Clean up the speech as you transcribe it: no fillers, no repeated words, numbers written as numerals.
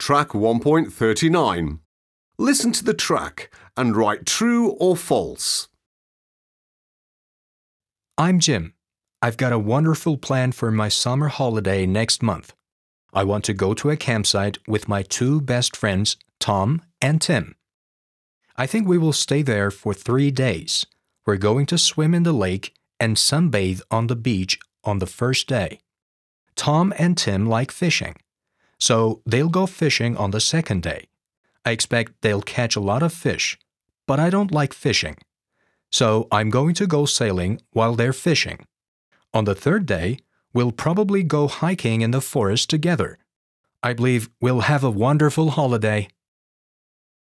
Track 1.39. Listen to the track and write true or false. I'm Jim. I've got a wonderful plan for my summer holiday next month. I want to go to a campsite with my two best friends, Tom and Tim. I think we will stay there for 3 days. We're going to swim in the lake and sunbathe on the beach on the first day. Tom and Tim like fishing, so they'll go fishing on the second day. I expect they'll catch a lot of fish, but I don't like fishing. So I'm going to go sailing while they're fishing. On the third day, we'll probably go hiking in the forest together. I believe we'll have a wonderful holiday.